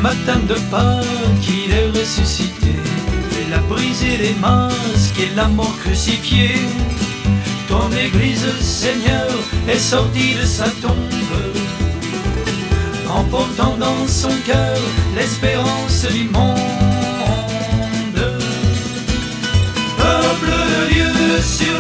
matin de Pâques, il est ressuscité. Il a brisé les masques et la mort crucifiée. Ton Église, Seigneur, est sortie de sa tombe, emportant dans son cœur l'espérance du monde. Peuple de Dieu sur